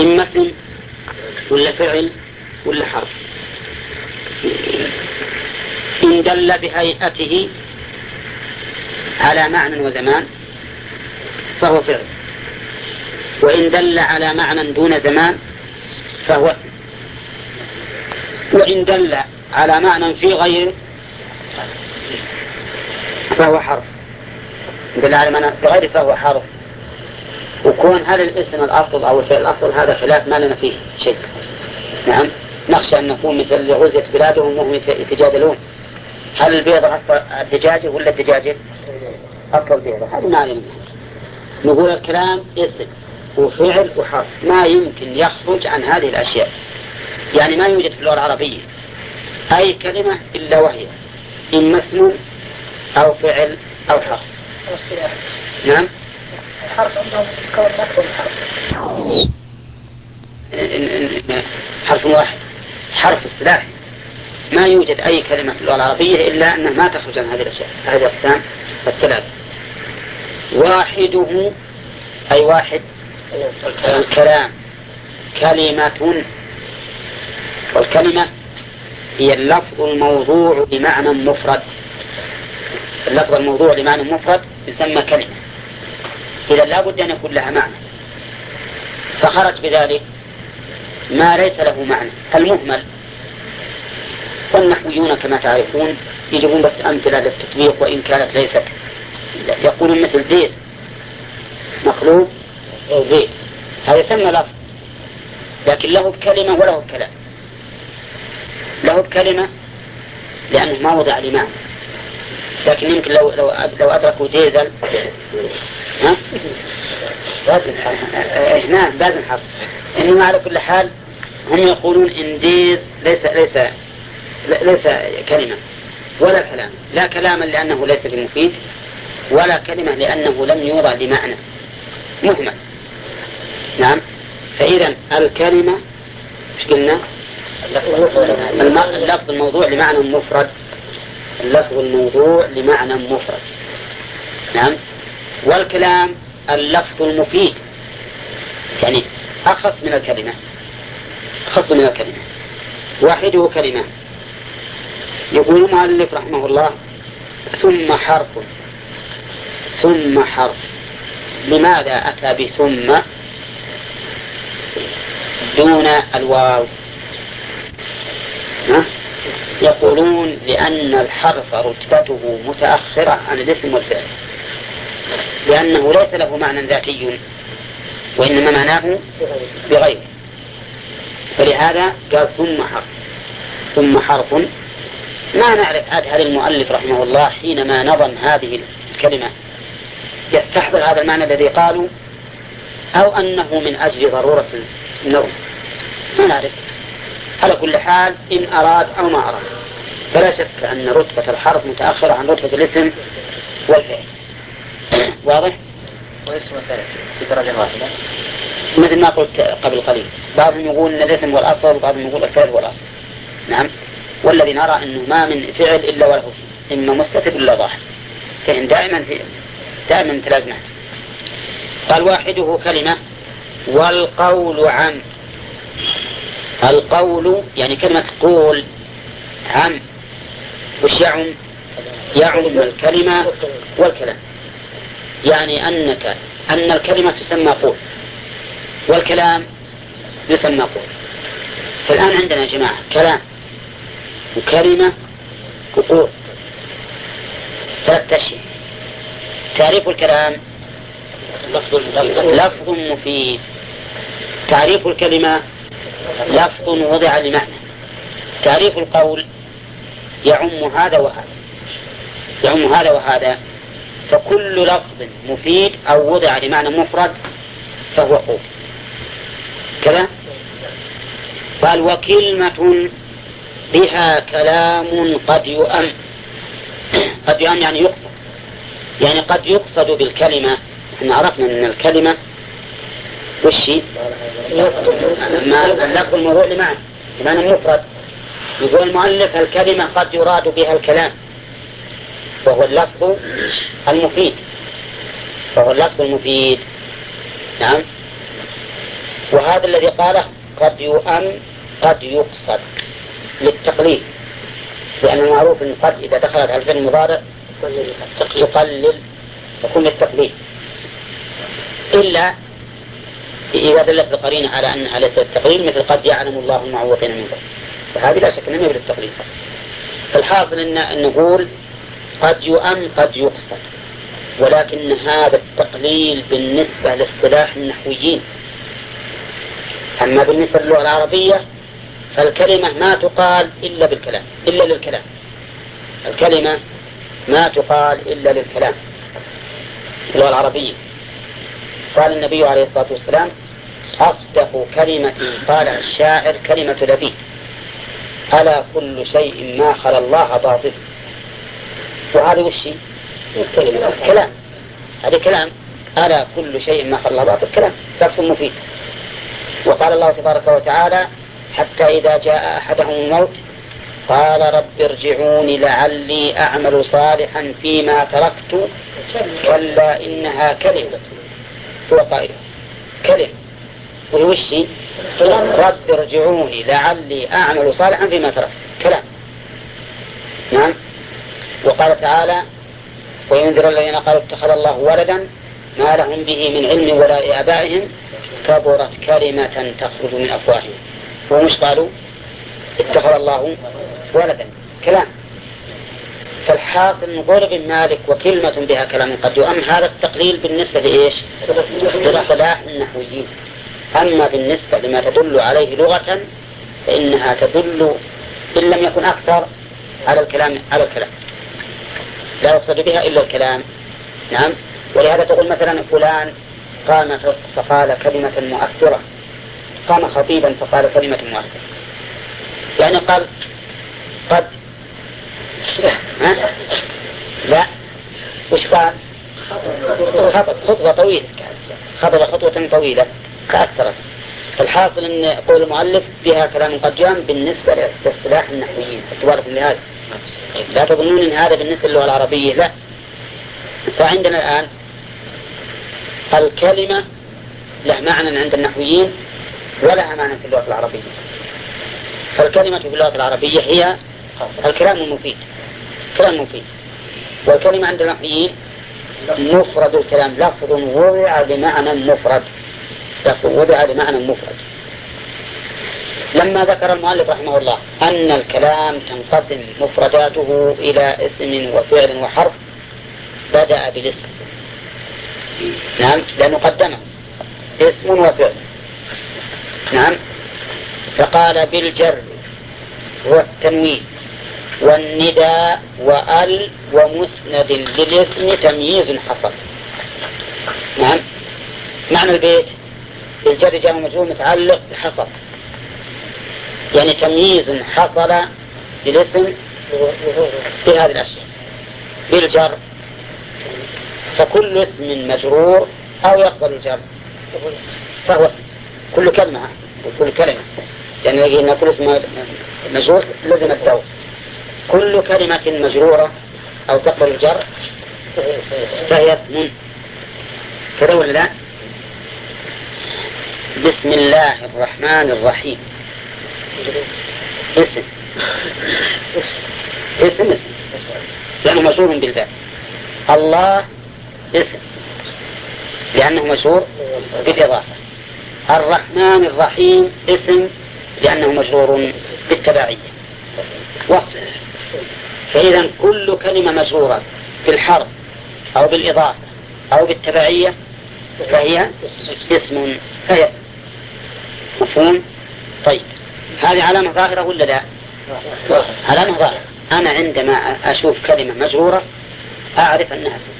إما اسم ولا فعل ولا حرف. إن دل بهيئته على معنى وزمان فهو فعل، وإن دل على معنى دون زمان فهو اسم، وإن دل على معنى في غيره فهو حرف. دل على معنى في غيره فهو حرف. وكون هذا الاسم الأصل أو الفعل الأصل هذا خلاف ما لنا فيه شيء. نعم، نخشى أن نكون مثل غزية بلادهم وهم يتجادلون هل البيضة أصل الدجاجة ولا الدجاجة أصل البيضة. هذا ما علينا. نقول الكلام اسم وفعل وحرف ما يمكن يخرج عن هذه الأشياء. يعني ما يوجد في اللغة العربية أي كلمة إلا وهي إما اسم أو فعل أو حرف. نعم، حرف حرف واحد، حرف اصطلاحي. ما يوجد أي كلمة في اللغة العربية إلا أنها ما تخرج عن هذه الأشياء، هذه الأقسام الثلاث. واحده أي واحد الكلام كلمة، والكلمة هي اللفظ الموضوع بمعنى مفرد. اللفظ الموضوع بمعنى مفرد يسمى كلمة. إذا لا بد أن يكون لها معنى، فخرج بذلك ما ليس له معنى المهمل. والنحويون كما تعرفون يجيبون بس أمثلة للتطبيق وإن كانت ليست. يقولون مثل زيت مقلوب أو زيت، هذا يسمى لفظ لكن له كلمة وله كلام. له كلمة لأنه ما وضع لمعنى، لكن يمكن لو أدركوا ديزل لازم حرف. إنما على كل حال هم يقولون إن ديز ليس كلمة ولا كلام، لا كلاما لأنه ليس بمفيد، ولا كلمة لأنه لم يوضع لمعنى مهمل. نعم، فإذا الكلمة مش قلنا اللفظ الموضوع لمعنى مفرد، اللفظ الموضوع لمعنى مفرد. نعم، والكلام اللفظ المفيد، يعني أخص من الكلمة، أخص من الكلمة. واحده كلمة. يقول المؤلف رحمه الله ثم حرف. ثم حرف، لماذا أتى بثم دون الواو؟ يقولون لأن الحرف رتبته متأخرة عن الاسم والفعل، لأنه ليس له معنى ذاتي وإنما معناه بغيره، فلهذا قال ثم حرف. ثم حرف، ما نعرف عاد هل المؤلف رحمه الله حينما نظم هذه الكلمة يستحضر هذا المعنى الذي قالوا أو أنه من أجل ضرورة النوم، ما نعرف. على كل حال إن أراد أو ما أراد فلا شك أن رتبة الحرف متأخرة عن رتبة الاسم والفعل. واضح؟ واسم الثالث في درجة واحدة مثل ما قلت قبل قليل، بعضهم يقول أن الاسم والأصل وبعضهم يقول الفعل والأصل. نعم، والذي نرى أنه ما من فعل إلا وله اسم، إما مستتر إلا ظاهر، فإن دائما متلازمات. قال واحده كلمة والقول عم. القول يعني كلمة قول، عم وش يعم؟ يعم الكلمة والكلام. يعني أن الكلمة تسمى قول والكلام يسمى قول. فالآن عندنا يا جماعة كلام وكلمة وقول، ثلاث أشياء. تعريف الكلام لفظ مفيد. تعريف الكلمة لفظ وضع لمعنى. تعريف القول يعم هذا وهذا، يعم هذا وهذا، فكل لفظ مفيد أو وضع لمعنى مفرد فهو قول كذا. قال وكلمة بها كلام قد يؤم. قد يؤم يعني يقصد، يعني قد يقصد بالكلمة. احنا عرفنا أن الكلمة وشي اللفظ الموضوع لمعنى مفرد. يقول المؤلف الكلمة قد يراد بها الكلام وهو اللفظ المفيد، وهو اللفظ المفيد. نعم، وهذا الذي قاله قد يؤم قد يقصد للتقليل، لأن المعروف أن قد إذا دخلت على الفعل المضارع يقلل تكون للتقليل، إلا إذا دلت القرينة على أن ليس التقليل، مثل قد يعلم الله المعوقين منكم، فهذه لا شك أنها للتقليل. فالحاصل أن نقول قد يؤم قد يقصد، ولكن هذا التقليل بالنسبة لاصطلاح النحويين. أما بالنسبة للغة العربية فالكلمة ما تقال إلا بالكلام، إلا للكلام. الكلمة ما تقال إلا للكلام في اللغة العربية. قال النبي عليه الصلاة والسلام: أصدق كلمة قالها الشاعر كلمة لبيد: ألا كل شيء ما خلا الله باطل. وهذا وشي كلام، هذا كلام. ألا كل شيء ما خلا الله باطل، كلام درس مفيد. وقال الله تبارك وتعالى: حتى إذا جاء أحدهم الموت قال رب ارجعوني لعلي أعمل صالحا فيما تركت كلا إنها كلمة هو قائلها، كلمة. ويوشي رب ارجعوني لعلي أعمل صالحا فيما تركت، كلام. نعم. وقال تعالى: وينذر الذين قالوا اتخذ الله ولدا ما لهم به من علم ولا لآبائهم كبرت كلمة تخرج من أفواههم. ومش قالوا اتخذ الله ولدا، كلام. فالحاصل نقول ابن مالك وكلمة بها كلام قد يؤم، هذا التقليل بالنسبة لإيش؟ اصطلاح النحويين. أما بالنسبة لما تدل عليه لغة فإنها تدل إن لم يكن أكثر على الكلام، لا يقصد بها إلا الكلام. نعم. ولهذا تقول مثلا فلان قام فقال كلمة مؤثرة، قام خطيبا فقال كلمة مؤثرة، يعني قال قد لا، وش قال؟ خطبة طويلة، خطب خطوة طويلة فأثرت. الحاصل أن قول المؤلف بها كلام قد جام بالنسبة لاصطلاح النحويين. اعتبارك لهذا، لا تظنون أن هذا بالنسبة للغة العربية، لا. فعندنا الآن الكلمة له معنى عند النحويين ولها معنى في اللغة العربية. فالكلمة في اللغة العربية هي الكلام المفيد، كلام مفيد. والكلمة عند النحويين مفرد الكلام، لفظ وضع بمعنى مفرد، لفظ وضع بمعنى مفرد. لما ذكر المؤلف رحمه الله أن الكلام تنقسم مفرداته إلى اسم وفعل وحرف بدأ بالاسم. نعم، لأنه قدمه اسم وفعل. نعم. فقال بالجر والتنوين والنداء وال ومسند للاسم تمييز حصل. نعم. معنى البيت بالجر جاء مجرور متعلق بحصل، يعني تمييز حصل للاسم بهذه الأشياء. بالجر فكل اسم مجرور أو يقبل الجر فهو اسم. كل كلمة وكل كلمة، يعني يجي أن كل اسم مجرور لازم الدور. كل كلمة مجرورة أو تقبل الجر فهي اسم. كده ولا لا؟ بسم الله الرحمن الرحيم اسم لأنه مجرور بالباء. الله اسم لأنه مجرور بالإضافة. الرحمن الرحيم اسم لأنه مجرور بالتبعية وصف. فإذا كل كلمة مجرورة بالحرف أو بالإضافة أو بالتبعية فهي اسم، فهي اسم. مفهوم؟ طيب، هذه علامة ظاهرة ولا لا؟ علامة ظاهرة. أنا عندما أشوف كلمة مجرورة أعرف أنها اسم،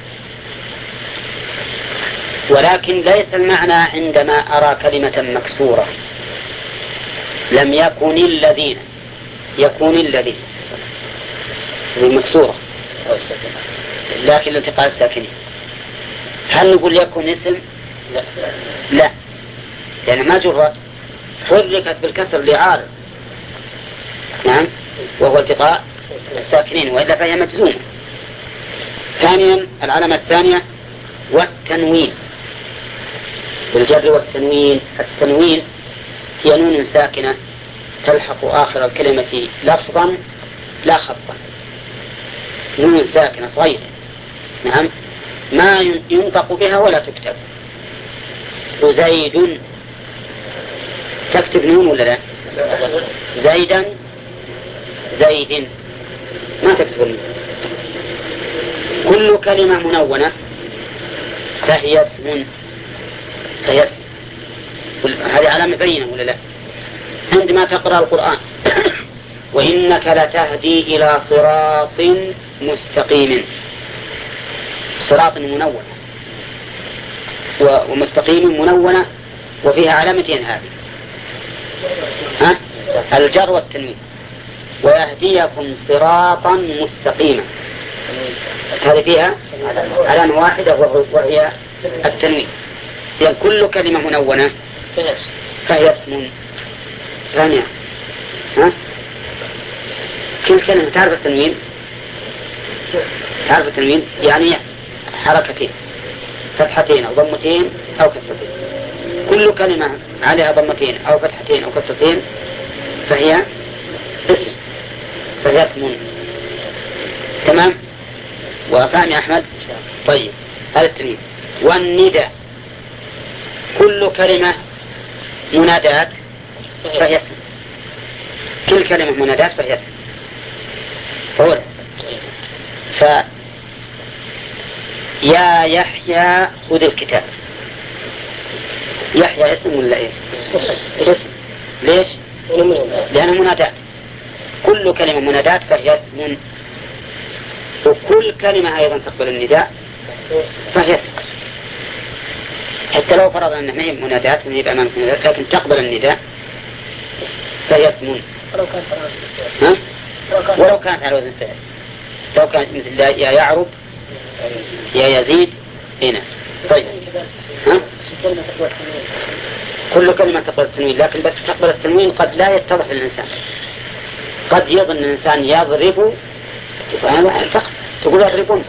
ولكن ليس المعنى عندما أرى كلمة مكسورة. لم يكن الذين، يكون الذين مكسورة لكن الالتقاء الساكنين. هل نقول يكون اسم؟ لا، لأن ما جرت، حركت بالكسر لعارض. نعم، وهو التقاء الساكنين، وإلا فهي مجزومة. ثانيا، العلامة الثانية والتنوين. بالجر والتنوين. التنوين هي نون ساكنة تلحق آخر الكلمة لفظا لا خطا، نون ساكنة صغيرة، نعم، ما ينطق بها ولا تكتب. وزيد تكتب نون ولا لا؟ زيدا زيد ما تكتب نون. كل كلمة منونة فهي اسم، فهي اسم. هذه علامة بينة ولا لا؟ عندما تقرأ القرآن وإنك لتهدي إلى صراط مستقيم، صراط منونة ومستقيم منونة وفيها علامتين، هذه الجر والتنوين. ويهديكم صراطا مستقيما، هذه فيها علامة واحدة وهي التنوين. يعني كل كلمة منونة فهي اسم. ثانية كل كلمة تعرف التنوين، تعرف التنوين يعني حركتين، فتحتين أو ضمتين أو كسرتين. كل كلمة عليها ضمتين أو فتحتين أو كسرتين فهي اسم، فهي اسم. تمام؟ وفهم يا أحمد؟ طيب، هذا التنوين. والندى كل كلمة منادات فهي اسم، كل كلمة منادات فهي اسم. فهو يا يحيى خذ الكتاب. يحيى اسم ولا ايه؟ اسم. ليش؟ لأنه منادات. كل كلمة منادات فهي اسم، وكل كلمة أيضا تقبل النداء فهي اسم. حتى لو فرضنا أنه ما هي منادات، ما هي أمامك منادات، لكن تقبل النداء فهي اسم. ولو كانت على وزن فعل، لو كانت مثل يا يعرب يا يزيد هنا. طيب، كل كلمة تقبل التنوين، لكن بس تقبل التنوين قد لا يتضح للإنسان. قد يظن الإنسان يضرب تقول يضربون،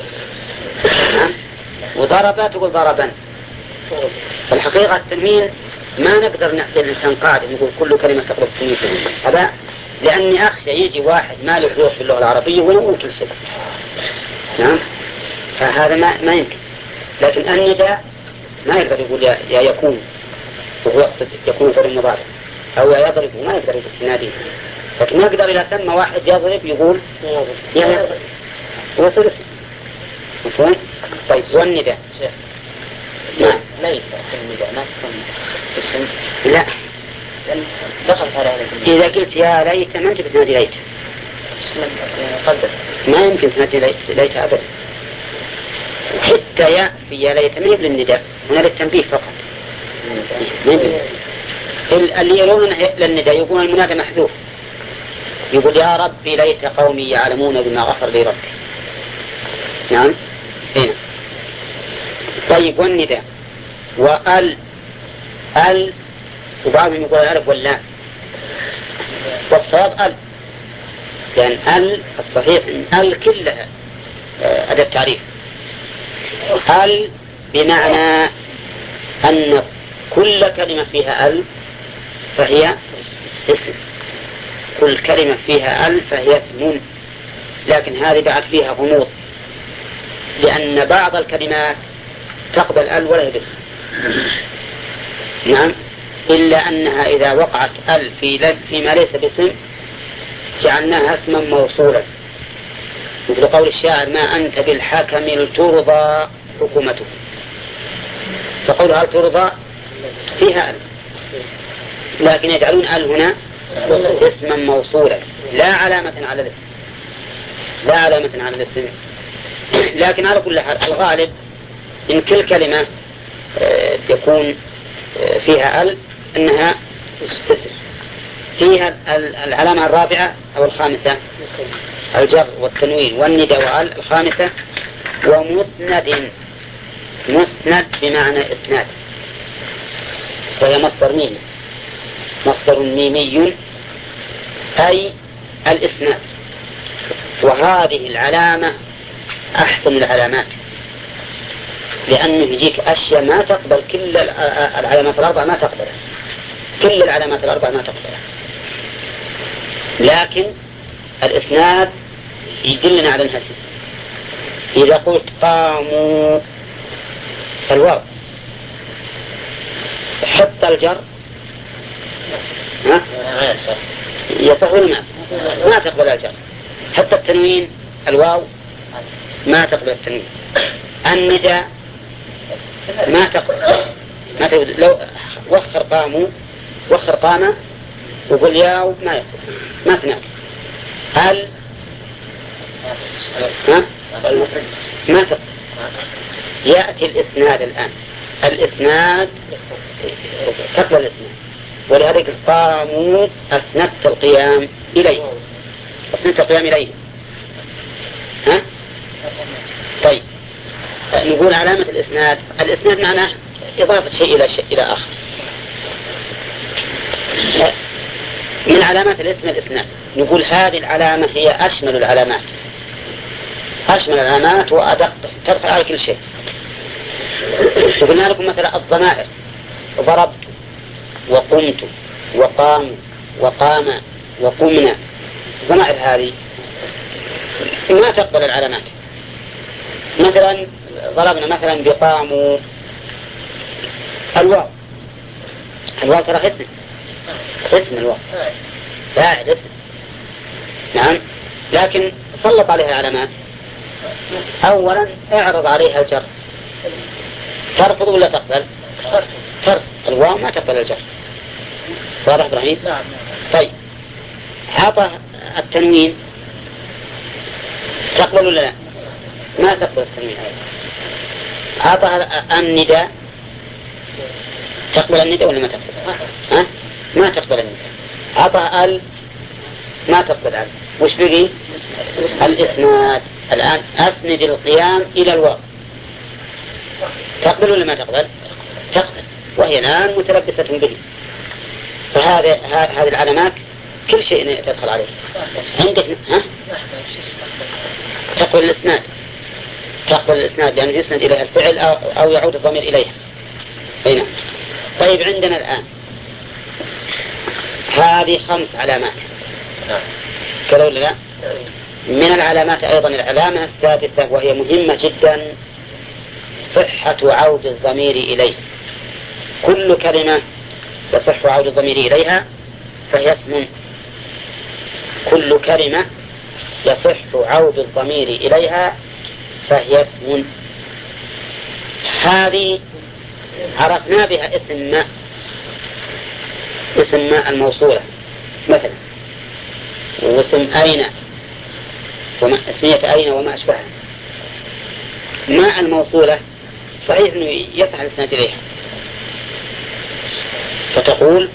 وضرب تقول ضربا. فالحقيقة التنوين ما نقدر نعطي الإنسان قاعدة نقول كل كلمة تقبل التنوين. هذا لأني أخشى يجي واحد ما له ذوق في اللغة العربية ويقول كل شيء، نعم، فهذا ما يمكن. لكن النداء ما يقدر يقول يا يكون وهو يقصد يكون فعل مضارع، أو يا يضرب ما يقدر يقول يناديه. لكن ما يقدر إذا سمى واحد يضرب يقول يا يضرب، هو ثلث. مفهوم؟ طيب، والنداء لا يفتح النداء، ما تكون اسم. لا، دخلت على هذا. إذا قلت يا ليت ما أنت بتنادي ليت، ما يمكن تنادي ليت أبدا. حتى يا في يا ليت ما يبلغ النداء، هنا للتنبيه فقط. اللي يرون للنداء يقول المنادى محذوف، يقول يا ربي ليت قومي يعلمون بما غفر لي ربي. نعم، هنا. طيب، والنداء وال وبعضهم يقول الألف واللام، والصواب ال، لأن الصحيح أن كلها أداة تعريف. بمعنى أن كل كلمة فيها فهي اسم، كل كلمة فيها فهي اسم. لكن هذه بعد فيها غموض، لأن بعض الكلمات تقبل ولا باسم، نعم، إلا أنها إذا وقعت فيما ليس باسم جعلناها اسما موصولا، مثل قول الشاعر ما أنت بالحكم لترضى حكومته، فقول هل ترضى فيها لكن يجعلون هنا اسما موصولا لا علامة على الاسم، لا علامة على الاسم. لكن على كل حال الغالب إن كل كلمة يكون فيها أنها اسم. فيها العلامة الرابعة أو الخامسة الجر والتنوين والندى الخامسة ومسند. مسند بمعنى إسناد، وهي مصدر ميمي أي الإسناد. وهذه العلامة أحسن العلامات، لأنه يجيك أشياء ما تقبل كل العلامات الأربعة، ما تقبلها كل العلامات الأربعة ما تقبلها. لكن الإسناد يدلنا على الهسي. إذا قلت قاموا الواو حط الجر يصح ولا ما تقبل الجر. حتى التنوين الواو ما تقبل التنوين. النداء ما تقبل لو وخر قاموا وخر قام وقل ياو ما يصح ما تنافي. ما تقبل. يأتي الإسناد الآن، الإسناد تقبل الإسناد، ولذلك قاموا أسندت القيام إليه، أسندت القيام إليه. ها؟ طيب نقول علامة الإسناد، الإسناد معناه إضافة شيء إلى آخر. من علامات الاسم الإسناد، نقول هذه العلامة هي أشمل العلامات، أشمل العلامات وأدق، تدخل على كل شيء. وقلنا لكم مثلا الضمائر، ضربت وقمت وقام وقام وقمنا، الضمائر هذه ما تقبل العلامات. مثلا ضربنا مثلا بقاموا، الواو ترى اسم الواو فاعل اسم، نعم، لكن سلط عليها العلامات. أولا اعرض عليها الجر، ترفض ولا تقبل؟ ترفض. الواو ما تقبل الجر، واضح إبراهيم؟ نعم. طيب عطى التنوين تقبل ولا لا؟ ما تقبل التنوين. عطى النداء تقبل النداء ولا ما تقبل؟ ها؟ ما تقبل النداء. عطى ما تقبل ال. وش بقي؟ الإسناد. الآن أسند القيام إلى الواو، تقبل ولا ما تقبل؟ تقبل، وهي الآن متلبسة به. فهذه العلامات كل شيء تدخل عليه. عندك تقبل الإسناد، تقبل الإسناد لأنه يسند إليها الفعل أو يعود الضمير إليها. هنا. طيب عندنا الآن هذه 5 علامات كذا ولا لا؟ من العلامات أيضا العلامة السادسة وهي مهمة جدا، صحة عود الضمير إليه. كل كلمة يصح عود الضمير إليها فهي اسم. كل كلمة يصح عود الضمير إليها فهي اسم. هذه عرفنا بها اسم ما الموصولة مثلا، واسم أين اسمية أين وما أشبهها. ما الموصولة صحيح أنه يصح الإسناد إليها، فتقول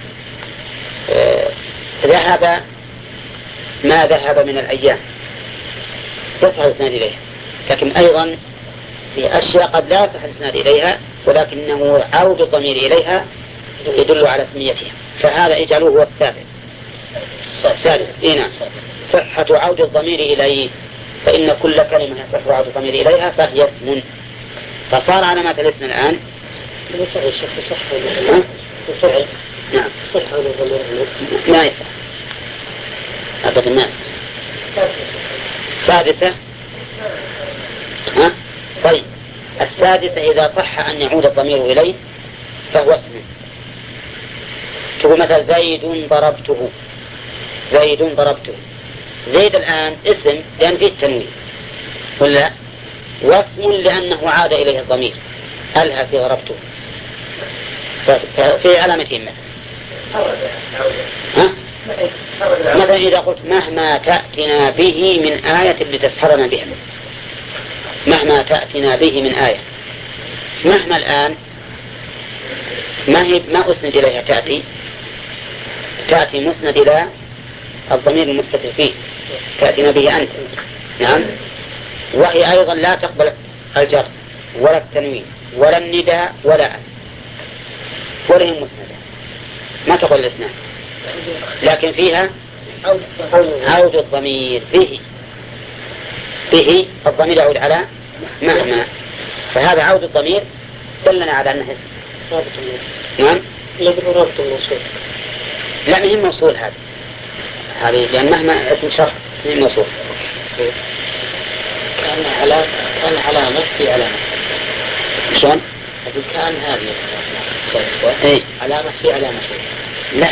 ذهب ما ذهب من الأيام، يصح الإسناد إليها. لكن أيضا في أشياء قد لا يصح الإسناد إليها ولكنه عود الضمير إليها يدل على اسميتها، فهذا اجعلوه هو الثالث. هنا صحة عود الضمير إليه، فإن كل كلمة يصح عود الضمير إليها فهي اسم. فصار علامات الاسم الآن نعم صح عود الضمير ما يصح أبدا ما يصح. السادسة طيب السادسة إذا صح أن يعود الضمير إليه فهو اسم. تقول مثلا زيد ضربته، زيد ضربته. زيد الآن اسم لأن فيه التنوين ولا، واسم لأنه عاد إليه الضمير ألها في ضربته. ففي علامتين مثلا إذا قلت مهما تأتنا به من آية لتسحرنا بها، مهما تأتنا به من آية. مهما الآن ما أسند إليها، تأتي مسند إلى الضمير المستتر فيه، تأتينا به أنت. نعم. وهي أيضا لا تقبل الجر ولا التنوين ولا النداء ولا ولا هي مسندة، ما تقبل الإسناد، لكن فيها عود الضمير به الضمير يعود على مهما. فهذا عود الضمير دلنا على أنه اسم. نعم. لا ما هي موصول هذه لأن مهما اسم شرط هي موصول. كان علامة في علامة. شلون؟ كان هذه إيه؟ علامة في علامة. لا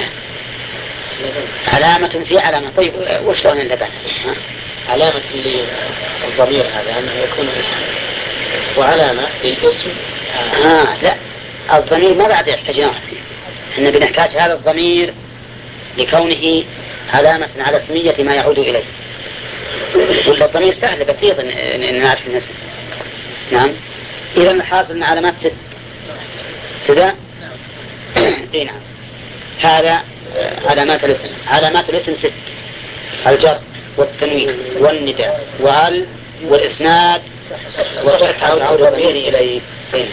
علامة في علامة. طيب وش لون اللبن؟ علامة الضمير هذا أنه يكون اسم وعلامة للاسم. لا الضمير ما بعد يحتاجناه. إحنا بنحتاج هذا الضمير لكونه علامة على اسمية ما يعود إليه. ولا الضمير سهل بسيط إن نعرف الاسم. نعم. إذا الحاصل أن علامات ست. كذا. إيه نعم. هذا علامات الاسم. علامات الاسم ست: الجر والتنوين والنداء وال والإسناد وصحة عود الضمير إليه.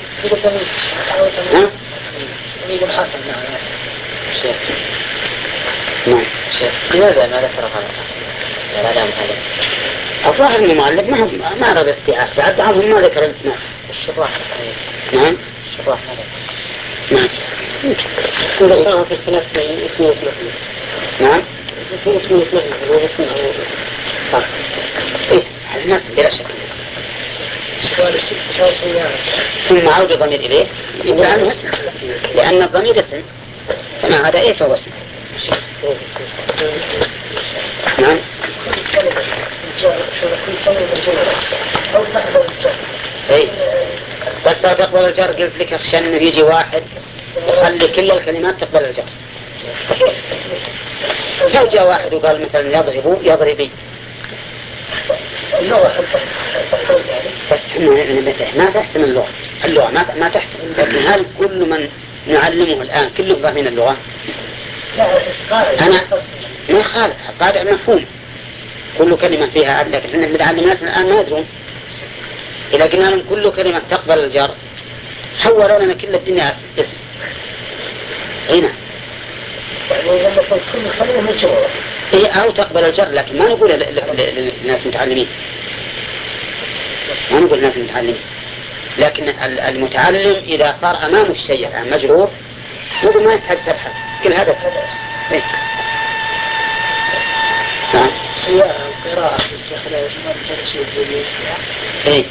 نعم. لماذا ما ذكر العلامة هذا؟ الظاهر أن المؤلف ما أراد استيعاب. بعد بعضهم ما ذكر الإسناد. الشراح. نعم. الشراح هذا. نعم. ذكرها في السنة اسمه اسمه. نعم. اسمه اسمه هو اسمه. طيب. إيه الناس بلا شك. ثم عود الضمير إليه يبقى عنه اسم لأن الضمير اسم فما هذا إيه فهو اسم. نعم. إيه بس تقبل الجر قلت لك أخشى أنه يجي واحد يخلي كل الكلمات تقبل الجر. لو جاء واحد وقال مثلا يضرب يضربي بس ما تحتمل اللغة ما تحتمل. لكن هل كل من نعلمه الآن كلهم فاهمين اللغة؟ أنا ما خالف قاعدة مفهوم كل كلمة فيها عدل. لكن إحنا بنعلم الناس الآن ما يدرون. إذا قلنا لهم كل كلمة تقبل الجر حولوا لنا كل الدنيا اسم. هنا هي أو تقبل الجر لكن ما نقول للناس متعلمين. ما نقول للناس متعلمين. لكن المتعلم إذا صار أمامه الشيء الآن مجرور يقول ما يحتاج تبحث كل هذا إيه. نعم. سواء قراءة استخلاف إيه.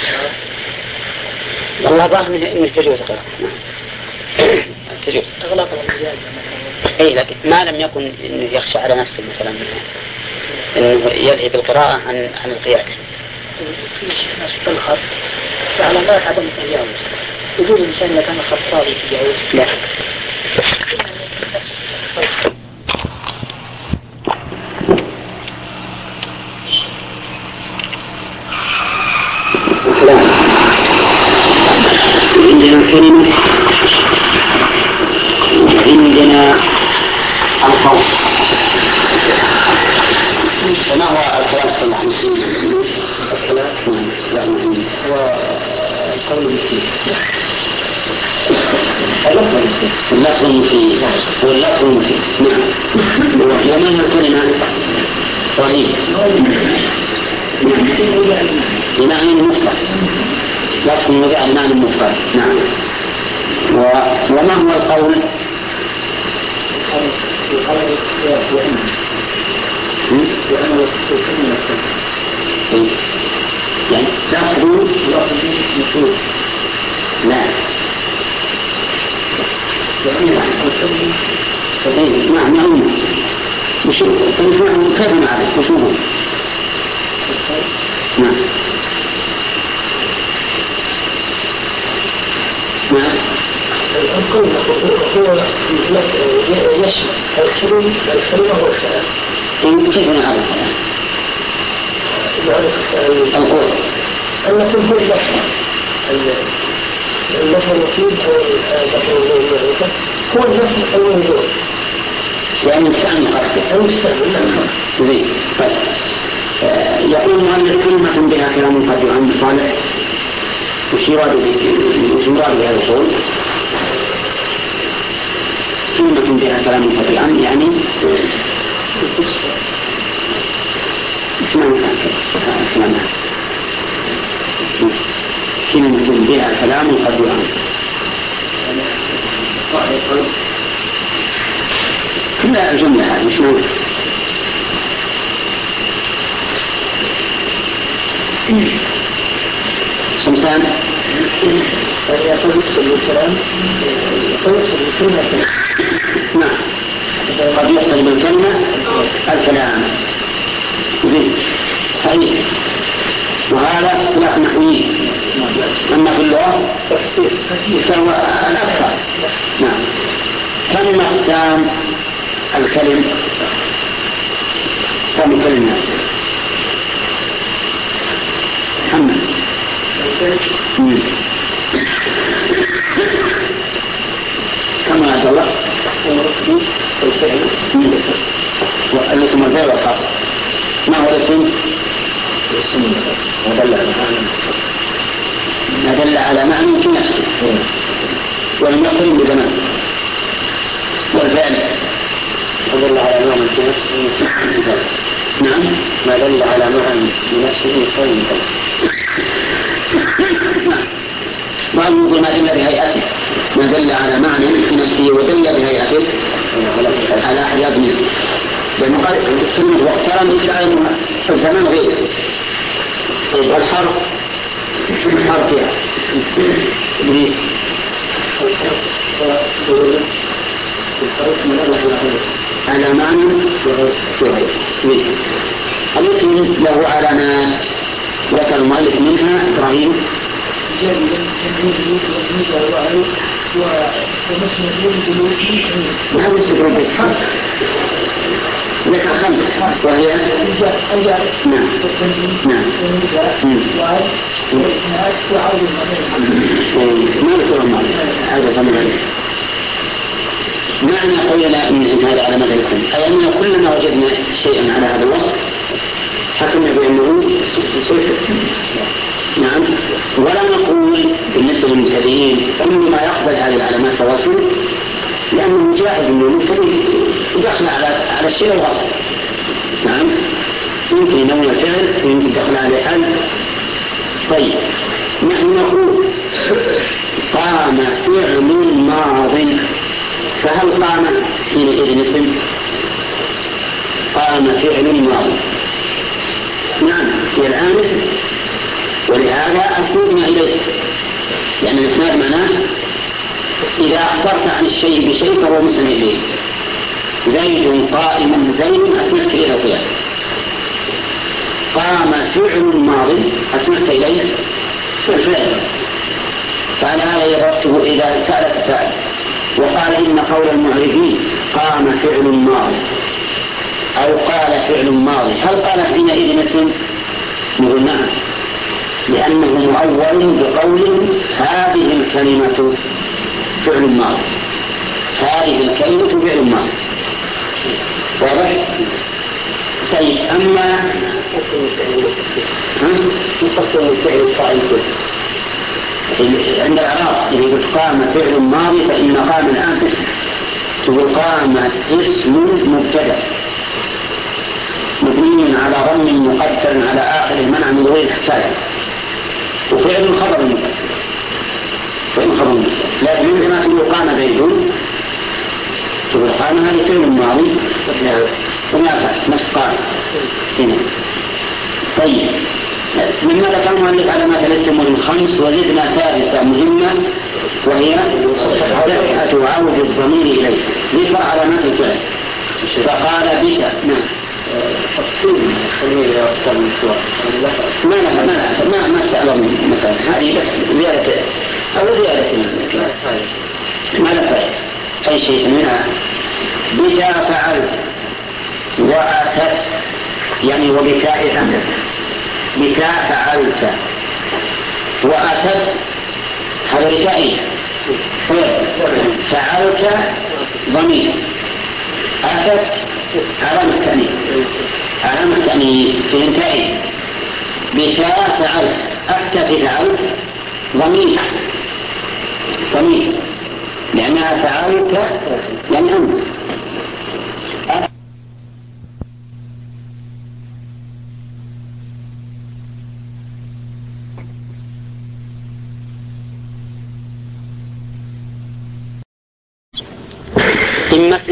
والله ظاهر إنه تجوز قراءة. تجوز. أغلق الإجازة. إيه لكن ما لم يكن إنه يخشى على نفسه مثلا إنه يلهي بالقراءة عن القيادة. في ناس في الخط علامات عدم التجاوز. يقول الإنسان إذا كان خطاء يتجاوز. لا. عندنا كلمة عندنا القول. فما هو الكلام الصلاح والقول اللفظ المفيد واللفظ المفيد. نعم. ومن الكلمة طريق بمعنى المفرد لفظ وجاء بمعنى المفرد. نعم. وما هو القول؟ يعني تأخذ لا نعم نعم وشو كيف نعرف وشوه نعم نعم الكل هو يشمل الكلمة والكلام. كيف نعرف القول؟ النفس هو اللفظ اللفظ المفيد هو اللفظ الموجود يعني مستعمل قصده المستعمل. زين. طيب يقول مؤلف كلمة بها كلام قد عن صالح وش يراد بهذا القول؟ كلمة بها كلام قد عن يعني كلمة بها كلام قد يعلم. كلها الجملة هذه مش موجودة. سمسان نعم قد يقصد بالكلمة الكلام زين صحيح. وهذا اختلاف نحوي. أما في اللغة فهو الأكثر. نعم. كم أقسام الكلم؟ كم كلمة؟ محمد كم عبد الله؟ الاسم الفعل والحرف. ما هو الاسم؟ ما دل على معنى في نفسه ولم يقل بزمان. والفعل ما دل على معنى في نفسه. نعم ما دل على معنى في نفسه خير. بعضهم ما دل بهيئته ما دل على معنى في نفسه ودل بهيئته على أحياء منه. لأنه قال كلمة واقترن يدعي الزمان غير. والحرف حرف إبليس على معنى الاسم له علامات ذكر المؤلف منها إبراهيم نعم اسم ربك لك خمسة وهي نعم ما نقول المال هذا ثمن. معنى قولنا من هذا علامات الاسم أي أننا كلما وجدنا شيئا على هذا الوصف حكمنا بأنه نعم. ولا نقول بالنسبة للمبتدئين كل ما يقبل هذه العلامات فوصل لأنه جاهز أنه مبتدئ يدخل على الشيء الوصف. نعم يمكن ينوي الفعل ويمكن يدخل على حل. طيب نحن نقول قام فعل ماض فهل قام حينئذ اسم؟ قام فعل ماض نعم هي الآن اسم. ولهذا أسندنا إليه لأن الإسناد معناه إذا أخبرت عن الشيء بشيء فهو مسند إليه. زيد قائم زيد أسندت إلى فعل. قام فعل ماضي أسندت إليه الفعل. فعلى هذا يرتب إذا سألت فعل وقال إن قول المعرفين قام فعل ماضي أو قال فعل ماضي هل قال حينئذ اسم؟ نقول نعم لأنه مؤول بقول هذه الكلمة فعل ماضي. هذه الكلمة فعل ماضي واضح؟ طيب أما نقسم الفعل القائم عند الإعراب إذا قلت قام فعل ماضي فإن قام الآن اسم. تقول قام اسم مبتدأ مبني على ضم مقدر على آخر المنع من غير احتاج وفعل خبر مقدر لكن عندما تقول قام زيد تقول قام هذا فعل ماضي وما نفس قام هنا. طيب مما ذكر المؤلف علامات الاسم الخمس وزدنا ثالثة مهمة وهي دفعة عود الضمير إليه. ذكر علامات الفعل فقال بك نعم تفصيل الضمير أكثر من سؤال ما سألوا مثلا هذه بس زيادة أو زيادة ما لا فعل أي شيء منها. بك فعلت وأتت يعني وبكاء أتت بك فعلت وأتت هذا بكائي فعلت ضمير أتت علامة التأنيث في انتهي بك فعلت أتت فعلت ضمير لأنها فعلت يعني أنت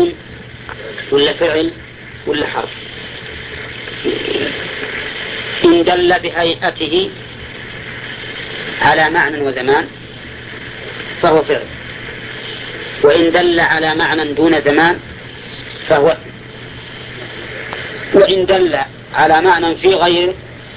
اسم ولا فعل ولا حرف؟ إن دل بهيئته على معنى وزمان فهو فعل، وإن دل على معنى دون زمان فهو اسم، وإن دل على معنى في غيره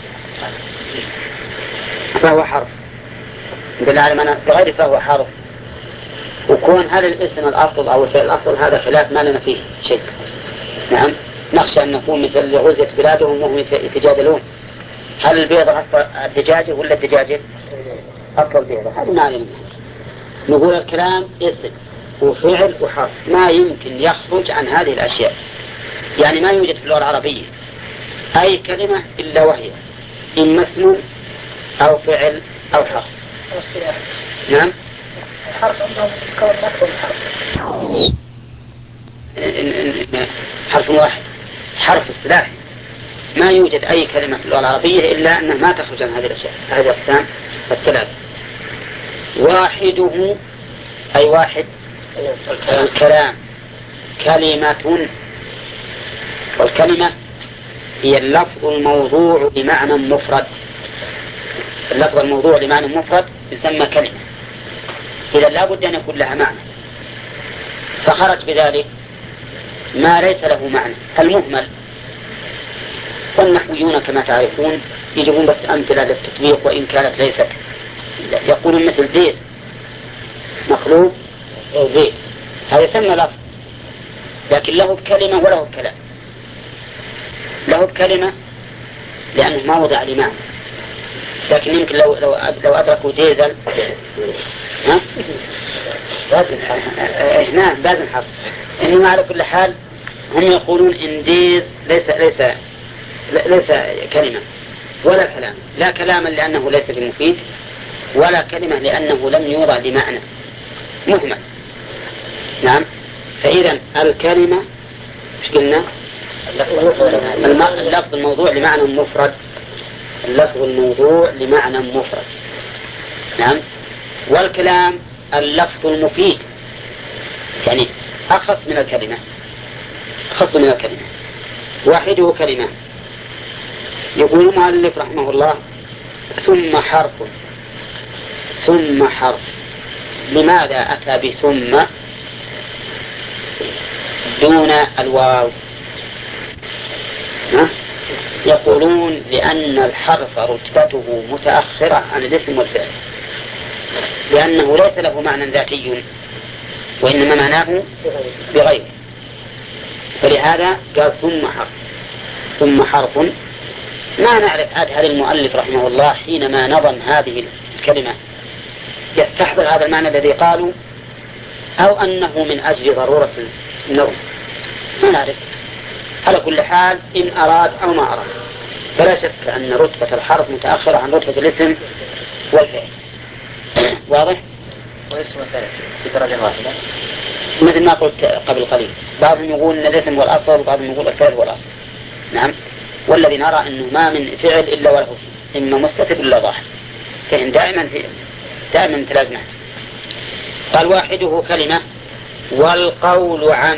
فهو حرف. إن دل على معنى في غيره فهو حرف. وكون هذا الاسم الأصل أو الفعل الأصل هذا خلاف ما لنا فيه شيء. نعم، نخشى أن نكون مثل غزية بلادهم وهم يتجادلون هل البيضة أصل الدجاجة ولا الدجاجة أصل البيضة. هذه ما علينا. نقول الكلام اسم وفعل وحرف، ما يمكن يخرج عن هذه الأشياء. يعني ما يوجد في اللغة العربية أي كلمة إلا وهي إما اسم أو فعل أو حرف. نعم، الحرف عندهم يتكون أكثر من حرف واحد، حرف اصطلاحي. ما يوجد أي كلمة في اللغة العربية إلا أنها ما تخرج عن هذه الأشياء، هذه الأقسام الثلاث. واحده أي واحد الكلام كلمة، والكلمة هي اللفظ الموضوع لمعنى مفرد. اللفظ الموضوع لمعنى مفرد يسمى كلمة، إذا لا بد أن يكون لها معنى، فخرج بذلك ما ليس له معنى. المهمل، والنحويون كما تعرفون يجيبون بس أمثلة للتطبيق وإن كانت ليست، يقولون مثل زيت مخلوق أو زيت، هذا يسمى لفظ لكن له كلمة وله كلام. له كلمة لأنه ما وضع لمعنى، لكن يمكن لو أدركوا ديزل نعم بازن حرف. إنما على كل حال هم يقولون إن ديز ليس كلمة ولا كلام، لا كلاما لأنه ليس بمفيد، ولا كلمة لأنه لم يوضع لمعنى، مهمل. نعم، فإذا الكلمة ايش قلنا؟ اللفظ الموضوع لمعنى مفرد، اللفظ الموضوع لمعنى مفرد. نعم، والكلام اللفظ المفيد، يعني أخص من الكلمة، أخص من الكلمة. واحده كلمة. يقول المؤلف رحمه الله ثم حرف. ثم حرف، لماذا أتى بثم دون الواو؟ يقولون لأن الحرف رتبته متأخرة عن الاسم والفعل، لأنه ليس له معنى ذاتي وإنما معناه بغيره، فلهذا قال ثم حرف. ثم حرف، ما نعرف عاد هل المؤلف رحمه الله حينما نظم هذه الكلمة يستحضر هذا المعنى الذي قالوا أو أنه من أجل ضرورة النظم، ما نعرف. على كل حال إن أراد أو ما أراد، فلا شك أن رتبة الحرف متأخرة عن رتبة الاسم والفعل. واضح؟ واسم الفعل في درجة واحدة، مثل ما قلت قبل قليل، بعضهم يقول أن الاسم هو الأصل وبعضهم يقول الفعل هو الأصل. نعم، والذي نرى أنه ما من فعل إلا وله اسم، إما مستتر إلا ظاهر، فإن دائما متلازمات. قال واحده كلمة والقول عم.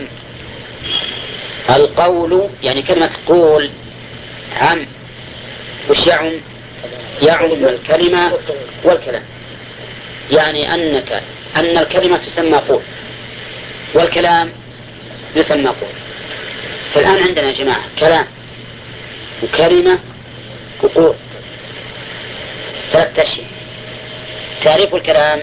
القول يعني كلمة قول، عم وش يعم؟ يعم الكلمة والكلام، يعني أن الكلمة تسمى قول والكلام يسمى قول. فالآن عندنا يا جماعة كلام وكلمة وقول، ثلاث أشياء. تعريف الكلام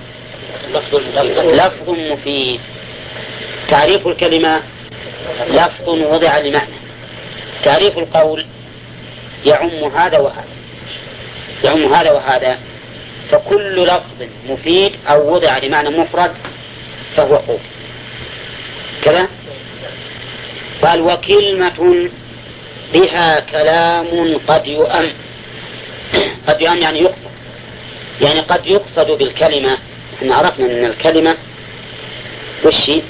لفظ مفيد، تعريف الكلمة لفظ وضع لمعنى، تعريف القول يعم هذا وهذا، يعم هذا وهذا، فكل لفظ مفيد أو وضع لمعنى مفرد فهو قول كذا. قال وكلمة بها كلام قد يؤم. قد يؤم يعني يقصد، يعني قد يقصد بالكلمة. احنا عرفنا أن الكلمة وشي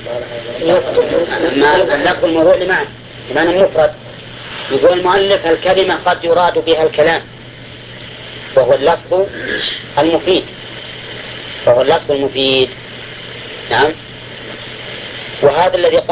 اللفظ الموضوع لمعنى مفرد. يقول المؤلف الكلمة قد يراد بها الكلام، وهو اللفظ المفيد، فهو اللفظ المفيد. نعم، وهذا الذي قاله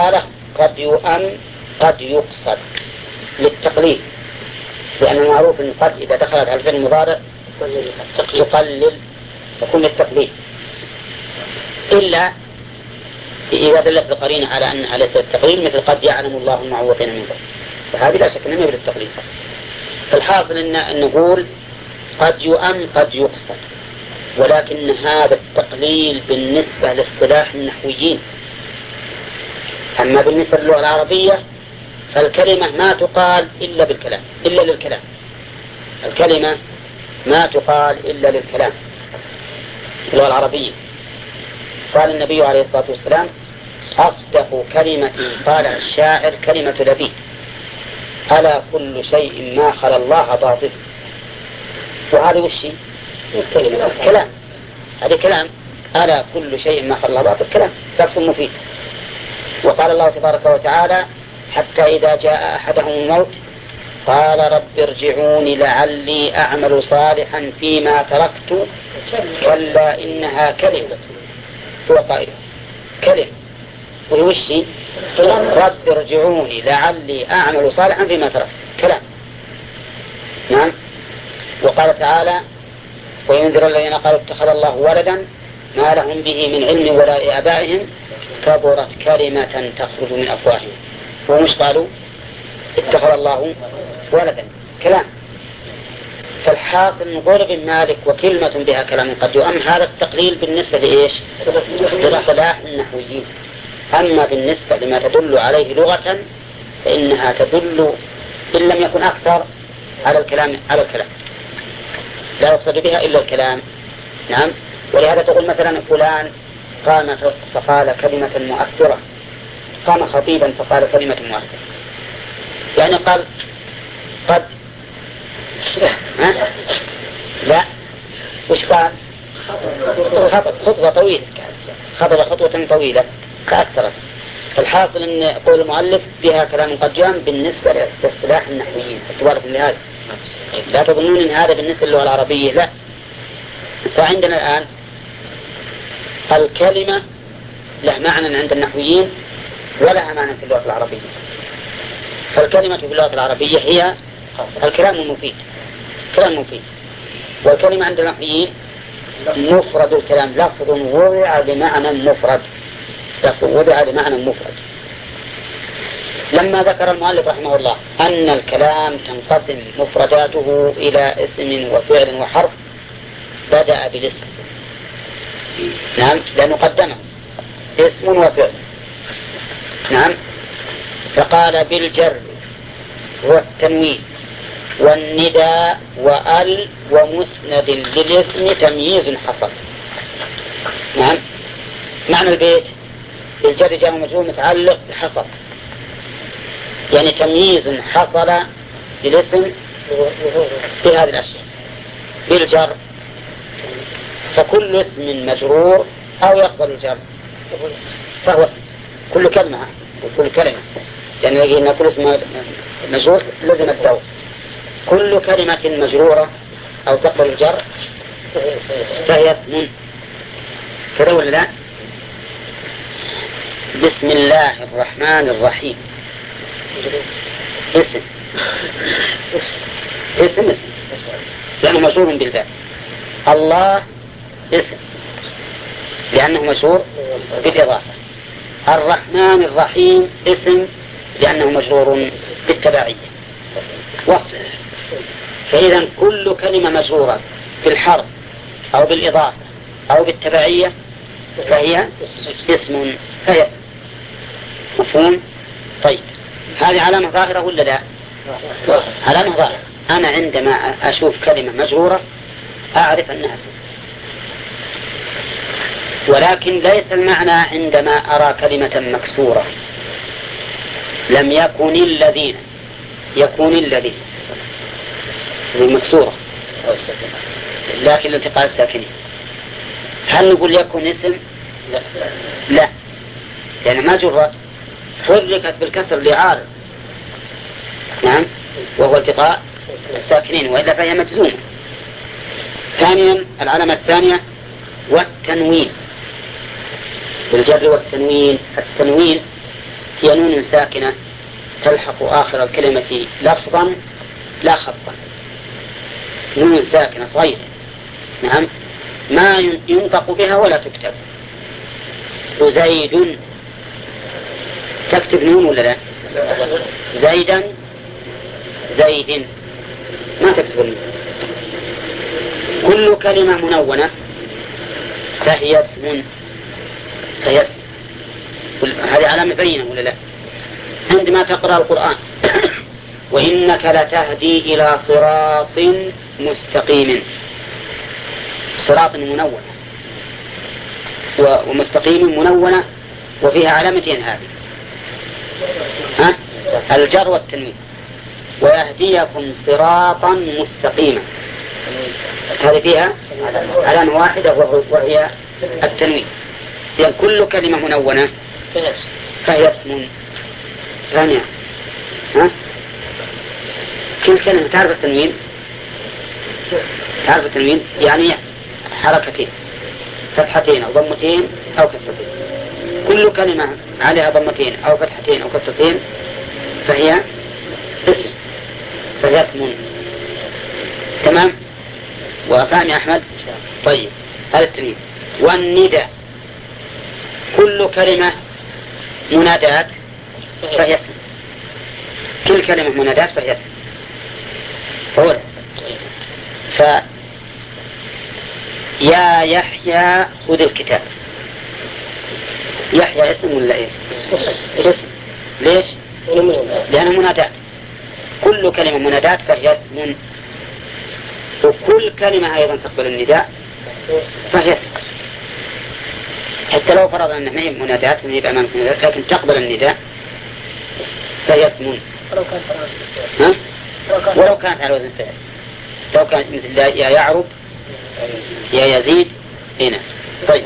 قد يؤم قد يقصد للتقليل، لأن المعروف أن قد إذا دخلت على الفعل المضارع يقلل تكون للتقليل، إلا إذا دلت القرينة على أن على سبيل التقليل، مثل قد يعلم الله المعوقين منكم، فهذه لا شك أنها بالتقليل. فالحاصل أن نقول قد يؤم قد يقصد، ولكن هذا التقليل بالنسبة لاصطلاح النحويين. أما بالنسبة للغة العربية فالكلمة ما تقال إلا بالكلام، إلا للكلام. الكلمة ما تقال إلا للكلام في اللغة العربية. قال النبي عليه الصلاة والسلام: أصدق كلمة قالها الشاعر كلمة لبيد: ألا كل شيء ما خلا الله باطل. وهذا وشي كلام، هذا كلام. ألا كل شيء ما خلا الله باطل، كلام لفظ مفيد. وقال الله تبارك وتعالى: حتى إذا جاء أحدهم الموت قال رب ارجعوني لعلي أعمل صالحا فيما تركت كلا إنها كلمة هو قائل كلمة. ويوشي رب ارجعوني لعلي أعمل صالحا فيما تركت، كلام. نعم. وقال تعالى: وينذر الذين قالوا اتخذ الله ولدا ما لهم به من علم ولا لآبائهم كبرت كلمة تخرج من أفواههم. ومش قالوا اتخذ الله ولدا، كلام. فالحاصل نقول ابن مالك وكلمة بها كلام قد يؤم، هذا التقليل بالنسبة لإيش؟ اصطلاح النحويين. أما بالنسبة لما تدل عليه لغة فإنها تدل إن لم يكن أكثر على الكلام، لا يقصد بها إلا الكلام. نعم. ولهذا تقول مثلا فلان قام فقال كلمة مؤثرة، قام خطيبا فقال كلمة مؤثرة، يعني قال قد لا، وش قال؟ خطوة طويلة، خطوة طويلة فأثرت. فالحاصل أن قول المؤلف بها كلام قد يؤم بالنسبة لاصطلاح النحويين. اعتبارك لهذا، لا تظنون أن هذا بالنسبة للغة العربية، لا. فعندنا الآن الكلمة له معنى عند النحويين ولها معنى في اللغة العربية. فالكلمة في اللغة العربية هي الكلام المفيد، كلام مفيد. والكلمة عند النحويين مفرد الكلام، لفظ وضع بمعنى مفرد، لفظ وضع بمعنى مفرد. لما ذكر المؤلف رحمه الله أن الكلام تنقسم مفرداته إلى اسم وفعل وحرف، بدأ بالاسم. نعم، لأنه قدمه اسم وفعل. نعم. فقال بالجر والتنوين والنداء وال ومسند للاسم تمييز حصل. نعم. معنى البيت بالجر جاء مجرور متعلق بحصل، يعني تمييز حصل للاسم في هذه الأشياء بالجر. فكل اسم مجرور أو يقبل الجر فهو اسم. كل كلمة وكل كلمة، يعني يجي أن كل اسم مجرور لازم الدور. كل كلمة مجرورة أو تقبل الجر فهي اسم. كذا ولا لا؟ بسم الله الرحمن الرحيم اسم لأنه مجرور بالباء. الله اسم لأنه مجرور بالإضافة. الرحمن الرحيم اسم لأنه مجرور بالتبعية. وصف. فإذا كل كلمة مجرورة بالحرف أو بالإضافة أو بالتبعية فهي اسم، فهي اسم. مفهوم؟ طيب، هذه علامة ظاهرة ولا لا؟ علامة ظاهرة. أنا عندما أشوف كلمة مجرورة أعرف أنها اسم، ولكن ليس المعنى عندما أرى كلمة مكسورة. لم يكن الذين، يكون الذين مكسورة لكن الالتقاء الساكنين. هل نقول يكون اسم؟ لا، يعني ما جرت، حركت بالكسر لعارض. نعم، وهو التقاء الساكنين، وإلا فهي مجزومة. ثانيا العلامة الثانية والتنوين بالجر والتنوين. التنوين هي نون ساكنة تلحق آخر الكلمة لفظا لا خطا، نون ساكنة صغيرة، نعم، ما ينطق بها ولا تكتب. وزيد تكتب نون ولا لا؟ زيدا زيد ما تكتب نون. كل كلمة منونة فهي اسم، هذه علامة بينة ولا لا؟ عندما تقرأ القرآن وإنك لتهدي إلى صراط مستقيم، صراط منونة ومستقيم منونة وفيها علامتين هذه، الجر والتنوين. ويهديكم صراطا مستقيما، هذه فيها علامة واحدة وهي التنوين. يعني كل كلمة منونة فهي اسم. ثانيا كل كلمة تعرف التنوين، تعرف التنوين يعني حركتين، فتحتين أو ضمتين أو كسرتين. كل كلمة عليها ضمتين أو فتحتين أو كسرتين فهي اسم، فهي اسم. تمام؟ وفهم يا أحمد؟ طيب، هذا التنوين. والنداء كل كلمة منادات فهي اسم، كل كلمة منادات فهي اسم. فهو يا يحيى خذ الكتاب. يحيى اسم ولا ايه؟ اسم. ليش؟ لأنه منادات، كل كلمة منادات فهي اسم، وكل كلمة أيضا تقبل النداء فهي اسم. حتى لو فرض أن ما هي منادات من يبقى أمامك منادات لكن تقبل النداء فهي اسم. ولو كانت على وزن فعل، لو كانت مثل يا يعرب يا يزيد هنا. طيب،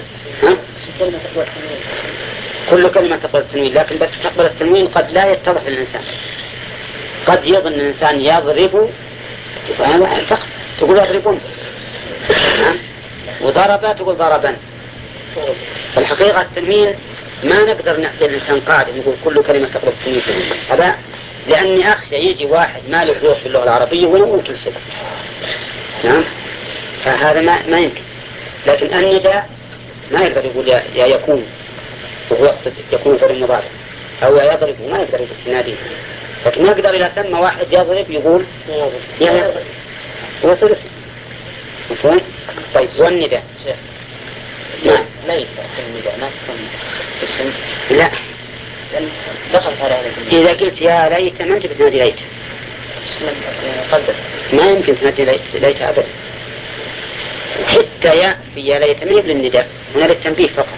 كل كلمة تقبل التنوين، لكن بس تقبل التنوين قد لا يتضح للإنسان. قد يظن الإنسان يضرب تقول يضربون، وضرب تقول ضربا. فالحقيقة التنوين ما نقدر نعطي الإنسان قاعدة نقول كل كلمة تقبل التنوين. هذا لأني أخشى يجي واحد ما له ذوق في اللغة العربية ويقول كل شيء، نعم، فهذا ما يمكن. لكن النداء ما يقدر يقول يا يكون وهو يكون في المضارع، أو يا يضرب ما يقدر يقول نادي. لكن ما يقدر إذا سمى واحد يضرب يقول يا يضرب، هو ثلث. مفهوم؟ طيب، والنداء نعم لا ينفع النداء، ما تكون اسم. لا، دخلت على هذا. إذا قلت يا ليت ما أنت بتنادي ليت، ما يمكن تنادي ليت أبدا. حتى يا في يا ليت ما يبلغ النداء، هنا للتنبيه فقط.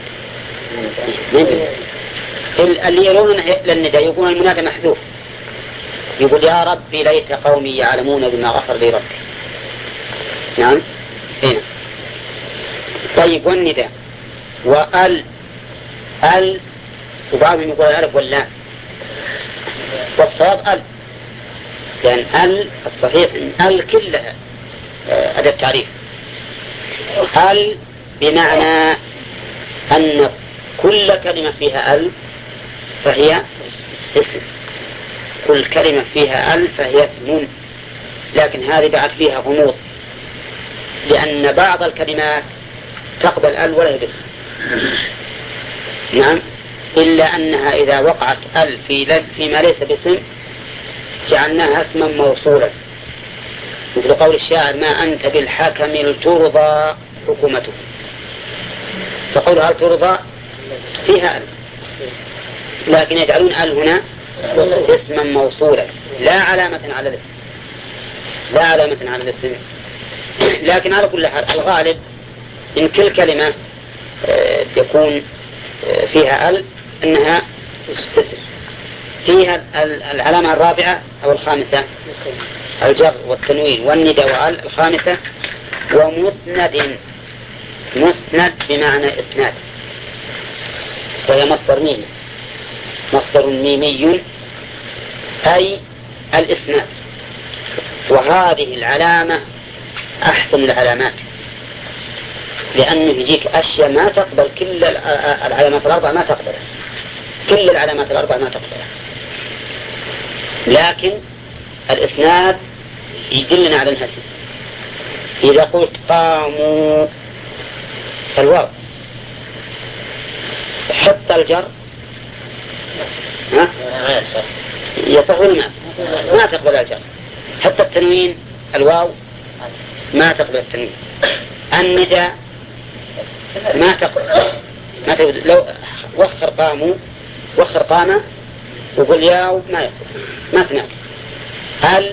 اللي يرون للنداء يقولون المنادى محذوف، يقول يا ربي ليت قومي يعلمون بما غفر لي ربي. نعم، هنا. طيب، والنداء وال وبعضهم يقول الألف واللام، والصواب لأن الصحيح أن كلها أداة تعريف. بمعنى أن كل كلمة فيها فهي اسم، كل كلمة فيها فهي اسم. لكن هذه بعد فيها غموض، لأن بعض الكلمات تقبل ولا هي باسم، نعم، إلا أنها إذا وقعت فيما ليس باسم جعلناها اسما موصولا، مثل قول الشاعر ما أنت بالحكم لترضى حكومته، فقول هل ترضى فيها لكن يجعلون هنا اسما موصولا لا علامة على الاسم، لا علامة على الاسم. لكن على كل حال الغالب إن كل كلمة يكون فيها أنها اسم. فيها العلامة الرابعة أو الخامسة الجر والتنوين والنداء الخامسة ومسند، مسند بمعنى إسناد، وهي مصدر ميمي أي الإسناد. وهذه العلامة أحسن العلامات، لأنه يجيك أشياء ما تقبل، كل العلامات الأربعة ما تقبل. كل العلامات الأربعة ما تقبلها. لكن الإسناد يدلنا على الهسم. إذا قلت قاموا الواو حتى الجر يصح ولا ما تقبل الجر. حتى التنوين الواو ما تقبل التنوين. النداء ما تقبل لو وخر قاموا وخر قام وقل ياو ما يصح ما تنافي. هل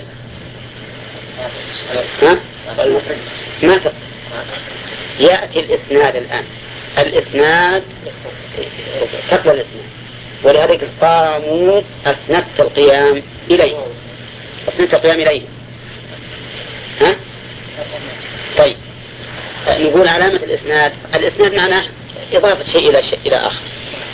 ما تقبل. يأتي الإسناد الآن. الإسناد تقبل الإسناد ولهذا قاموا أسندت القيام إليه. أسندت القيام إليه. ها؟ طيب نقول علامة الإسناد. الإسناد معناه إضافة شيء إلى شيء إلى آخر.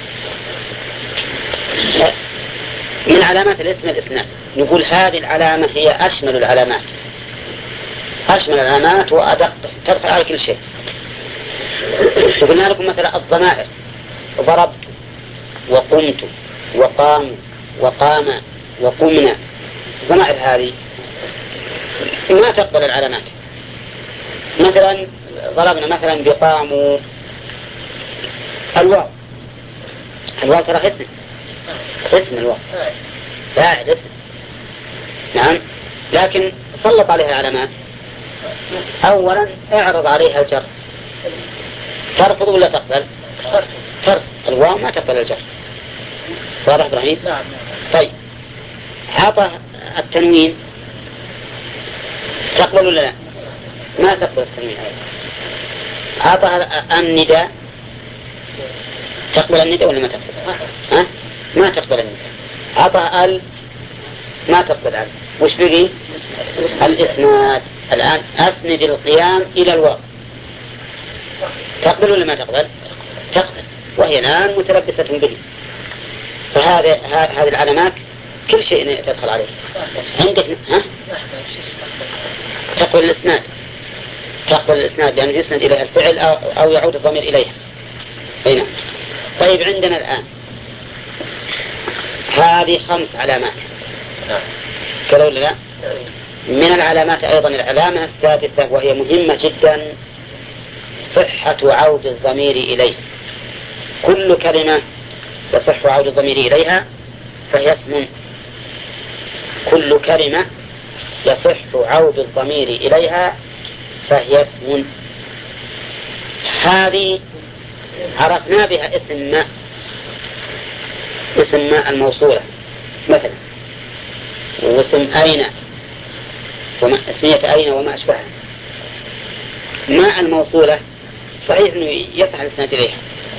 من علامات الاسم الإسناد. نقول هذه العلامة هي أشمل العلامات. أشمل العلامات وأدق تدخل على كل شيء. وقلنا لكم مثلا الضمائر ضربت وقمت وقام وقام وقمنا. الضمائر هذه ما تقبل العلامات. مثلا ضربنا مثلا بقاموا الواو. الواو ترى اسم الواو فاعل اسم. نعم لكن سلط عليها علامات. أولا اعرض عليها الجر. ترفض ولا تقبل؟ ترفض. الواو ما تقبل الجر. واضح إبراهيم؟ نعم. طيب عطى التنوين تقبل ولا لا؟ ما تقبل التنوين. عطى النداء تقبل النداء ولا ما تقبل؟ ها؟ ما تقبل النداء. عطى ال ما تقبل ال. وش بقي؟ الإسناد. الآن أسند القيام إلى الواو. تقبل ولا ما تقبل؟ تقبل وهي الآن متلبسة به. هذه العلامات كل شيء تدخل عليه. عندك ها؟ تقبل الإسناد. تقبل الإسناد لأنه يسند إليها الفعل أو يعود الضمير إليها. هنا. طيب عندنا الآن هذه 5 علامات كذا ولا لا؟ من العلامات أيضا العلامة السادسة وهي مهمة جدا صحة عود الضمير إليه. كل كلمة يصح عود الضمير إليها فهي اسم. كل كلمة يصح عود الضمير إليها فهي اسم. هذه عرفنا بها اسم ما. اسم ما الموصولة مثلا واسم أين اسمية أين وما أشبهها. ما الموصولة صحيح أنه يصح الإسناد إليها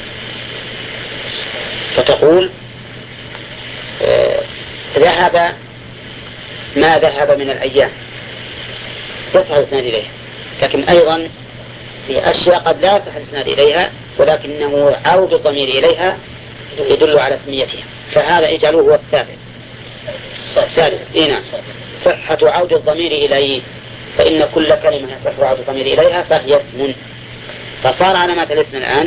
فتقول ذهب ما ذهب من الأيام يصح الإسناد إليها. لكن أيضا في أشياء قد لا يصح الإسناد إليها ولكنه عود الضمير إليها يدل على اسميتها. فهذا اجعلوه هو السادس. صحة عود الضمير إليه فإن كل كلمة يصح عود الضمير إليها فهي اسم. فصار علامات الاسم الآن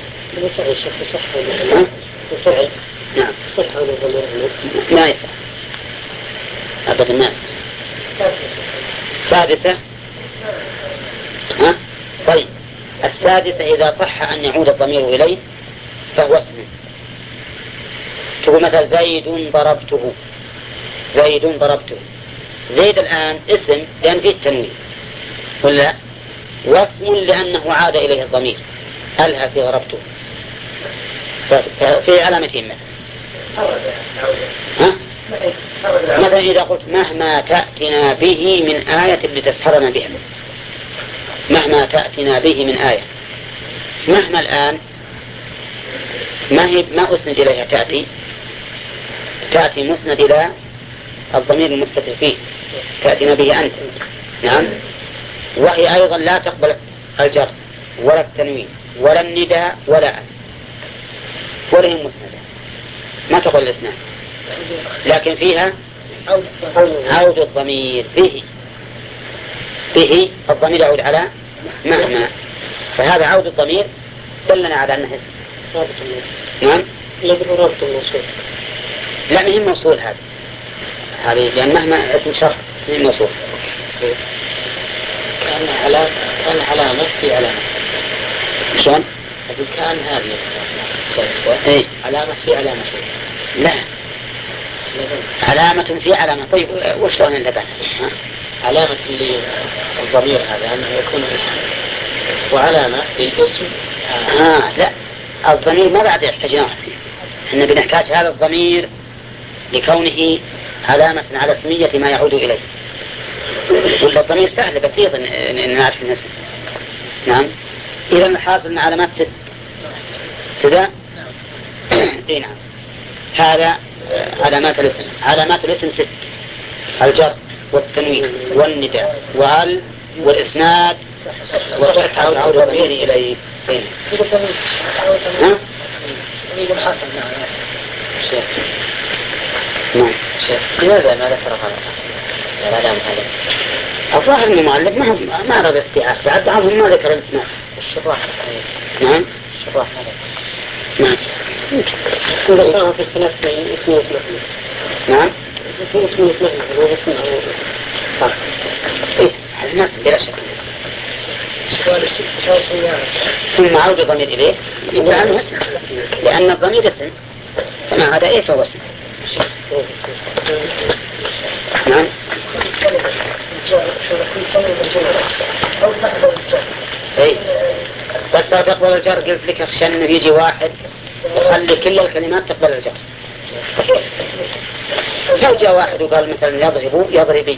الفعل. نعم صح عود الضمير ما يصح أبدا الناس. السادسة طيب السادسة إذا صح أن يعود الضمير إليه فهو اسم. تقول مثلا زيد ضربته. زيد ضربته. زيد الآن اسم لأن فيه التنوين ولا واسم لأنه عاد إليه الضمير ألها في ضربته. ففي علامتين مثلا إذا قلت مهما تأتنا به من آية لتسحرنا بها. مهما تأتنا به من آية. مهما الآن ما أسند إليها تأتي مسند إلى الضمير المستتر فيه تأتينا به أنت. نعم وهي أيضا لا تقبل الجر ولا التنوين ولا النداء ولا أن ولا هي مسندة ما تقبل الإسناد. لكن فيها عود الضمير به الضمير يعود على مهما. فهذا عود الضمير دلنا على أنه اسم. نعم الذي هو رابط الموصول. لا ما هي موصول هذه لأن مهما اسم شرط هي موصول. كان علامة في علامة. شلون؟ أقول كان هذه إيه؟ علامة في علامة. لا علامة في علامة. طيب وش لون اللبن؟ علامة اللي الضمير هذا أنه يكون اسم وعلامة للاسم. لا الضمير ما بعد يحتاجناه. احنا بنحتاج هذا الضمير لكونه علامة على اسمية ما يعود إليه. ولا الضمير سهل بسيط إن نعرف النسب. نعم. إذا الحاصل أن علامات ست. كذا. إيه نعم. هذا علامات الاسم. علامات الاسم ست: الجر والتنوين والنداء وال والإسناد وتعود الضمير إليه. نعم. لماذا ما ذكر هذا العلامة هذا؟ الظاهر أن المؤلف ما أراد استيعاب، بعد بعضهم ما ذكر الاسماء. الشراح. نعم. الشراح هذا. نعم. ذكرها في الثلاث اسم واسمه. نعم. في اسم واسمه هو اسمه. صح. إيه الناس بلا شك. ثم عود الضمير إليه يبقى عنه اسم، لأن الضمير اسم، فما هذا إيه فهو اسم. نعم. إيه بس لو تقبل الجر قلت لك أخشى أنه يجي واحد يخلي كل الكلمات تقبل الجر. لو جاء واحد وقال مثلا يضرب يضربي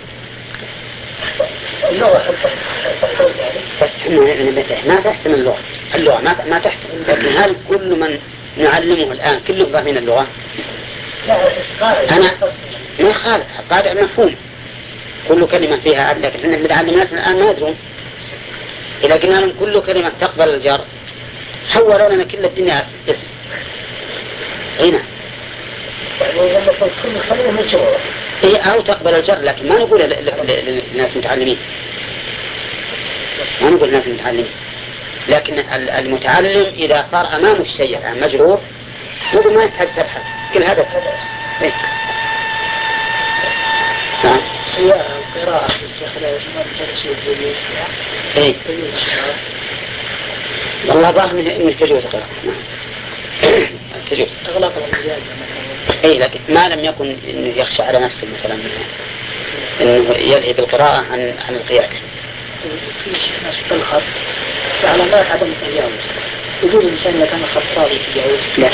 بس ما تحتم اللغة ما تحتم. لكن هل كل من نعلمه الآن كله فاهمين اللغة؟ أنا ما خالف قاعدة مفهوم كل كلمة فيها، لكن احنا بنعلم الناس الآن ما يدرون. إذا قلنا لهم كل كلمة تقبل الجر حولوا لنا كل الدنيا اسم. هنا هي أو تقبل الجر، لكن ما نقول للناس متعلمين، ما نقول للناس متعلمين. لكن المتعلم إذا صار أمامه الشيء عن مجرور يقول ما يحتاج تبحث كل هذا إيه؟ نعم. قراءة إيه والله ظاهر إنه تجوز قراءة. تجوز أغلق الزيادة. إيه لكن ما لم يكن إنه يخشى على نفسه مثلا إنه يلهي بالقراءة عن القيادة. في ناس في الخط علامات عدم التجاوز. يقول الإنسان إذا كان خطابي يتجاوز. لا.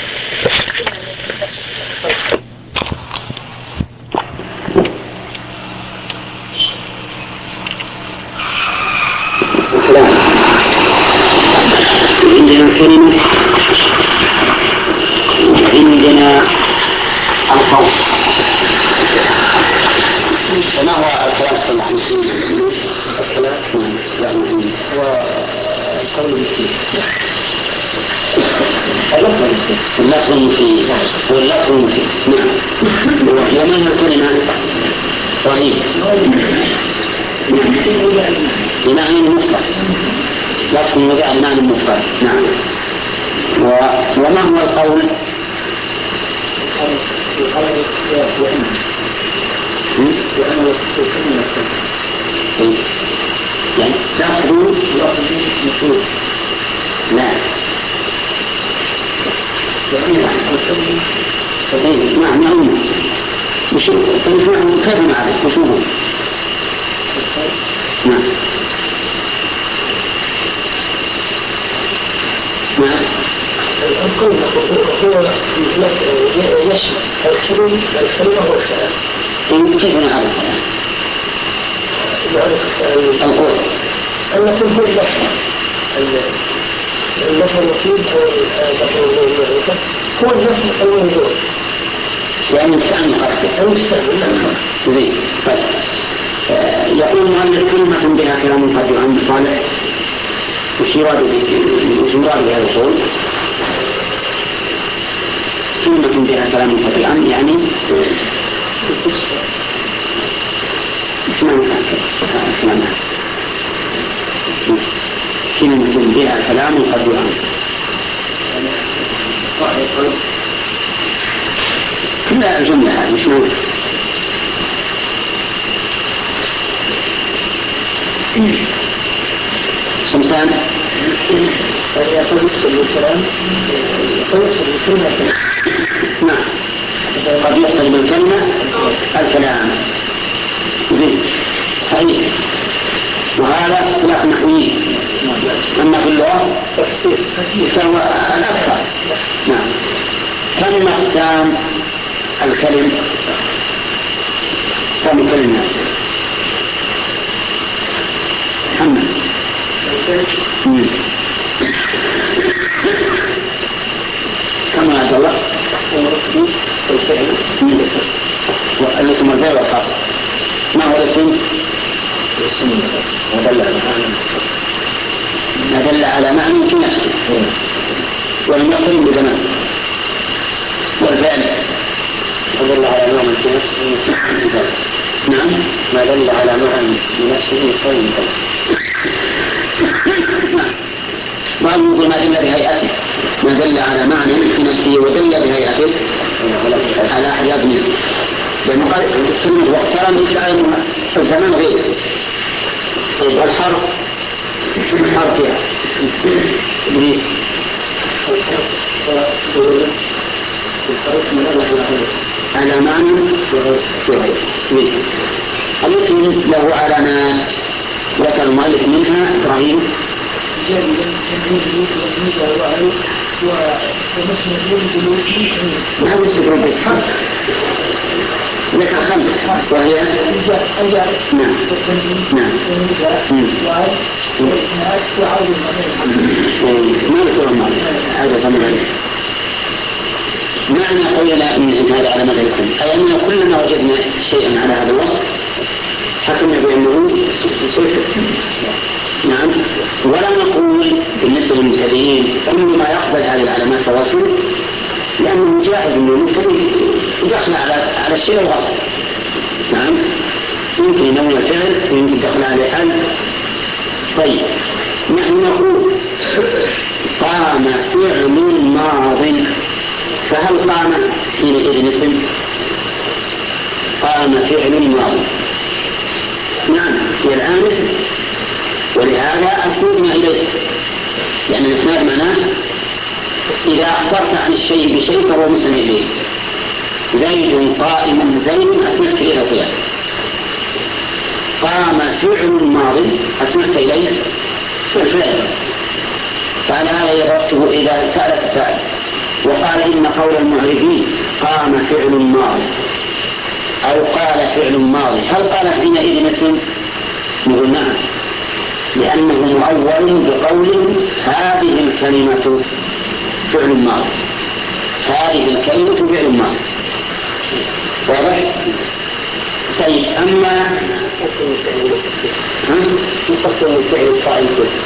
عندنا كلمة عندنا القول. فما هو الكلام الصلاح هو القول المسلم اللفظ المفيد واللفظ المفيد. نعم. ومن الكلمة صحيح بمعنى المفرد، لفظ وضع بمعنى المفرد. نعم. وما هو القول؟ يعني تأخذ لا نعم نعم كيف نعرف وشوفه؟ نعم نعم. القول هو يشمل الكلمة والكلام. كيف نعرف القول؟ أن يكون كل اللفظ المفيد أو اللفظ هو اللفظ الموجود يعني مستعمل قصدك أو مستعمل. زين. طيب يقول المؤلف كلمة بها كلام قد عن صالح. وش يراد بهذا القول؟ كلمة بها كلام قد عن يعني كلمة بها كلام قد عن لا الجملة هذه مش موجودة. سمسان نعم قد يحصل بالكلمة الكلام زين صحيح. وهذا اصطلاح نحوي. أما في اللغة فهو الأكثر. نعم. كم أقسام الكلم؟ كم كلمة؟ محمد كم عبد الله؟ الاسم الفعل والحرف. ما هو الاسم؟ ما دل على معنى في نفسه ولم يقرن بزمان. والفعل ما دل على معنى في نفسه. نعم ما دل على معنى في نفسه يقرن بعضهم ما دل بهيئته، ما دل على معنى في نفسه ودل بهيئته على أحياء منه. لأنه قال السنة واقترن إلا الزمان غير. والحرف حرف إبليس على معنى الاسم له علامات ذكر المؤلف منها إبراهيم ما هو اسم ربي ذكر خمسة وهي نعم ما نقول المؤلف هذا ثمن. معنى قولنا من هذا على مدى الاسم أي أننا كلما وجدنا شيئا على هذا الوصف حكمنا بأنه نعم. ولا نقول بالنسبة للمبتدئين كل ما يقبل هذه العلامات فوصل، لأنه جائز أنه المبتدئ يدخل على الشيء الوصف. نعم يمكن ينوي الفعل ويمكن يدخل عليه حل. طيب نحن نقول قام فعل ماض، فهل قام حينئذ اسم؟ قام فعل ماض نعم هي الآن اسم، ولهذا أسندنا إليه، لأن الإسناد معناه إذا أخبرت عن الشيء بشيء فهو مسند إليه. زيد قائم زيد أسندت إلى فعل. قام فعل ماضي أسندت إليه الفعل. فعلى هذا يربطه إذا سألت فعل وقال إن قول المعرفين قام فعل ماضي أو قال فعل ماضي، هل قال حينئذ اسم؟ نقول نعم، لأنه مؤول بقول هذه الكلمة فعل ماضي، هذه الكلمة فعل ماضي. واضح؟ طيب أما نقسم الفعل الفاعل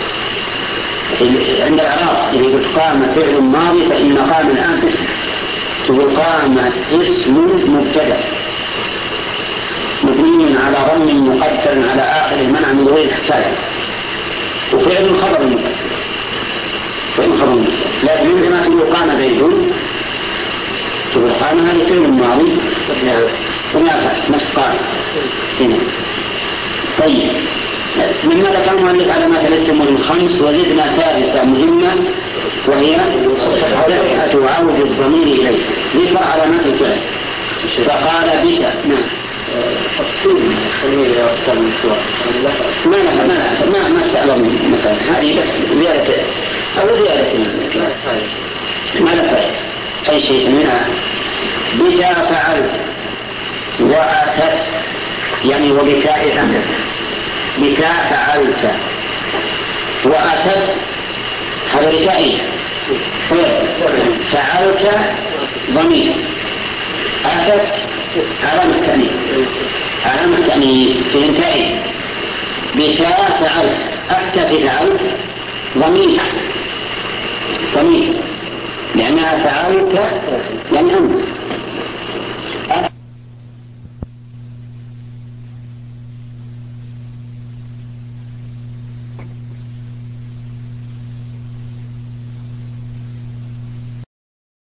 عند الإعراب إذا قلت قام فعل ماضي فإن قام الآن اسم، تقول قام اسم مبتدأ مبني على ضم مقدر على آخر المنع من غير حساب، وفعل خبر مبتدأ فإن خبر مبتدأ. لكن عندما تقول قام زيد تقول قام هذا فعل ماضي وما نفس قام هنا. طيب مما ذكر المؤلف علامات الاسم الخمس وزدنا ثالثة مهمة وهي صحة عود الضمير إليه. ذكر علامات الفعل فقال بك نعم تفصيل ما سألوا مثلا هذه بس زيادة أو زيادة ما نفعل أي شيء منها. بك فعلت وأتت يعني وبكاء أمر، بك فعلت وأتت هذا بكائي فعلت ضمير، أتت علامة التأنيث، علامة التأنيث في انتهي. بك فعلت أتت فعلت ضمير لأنها فعلت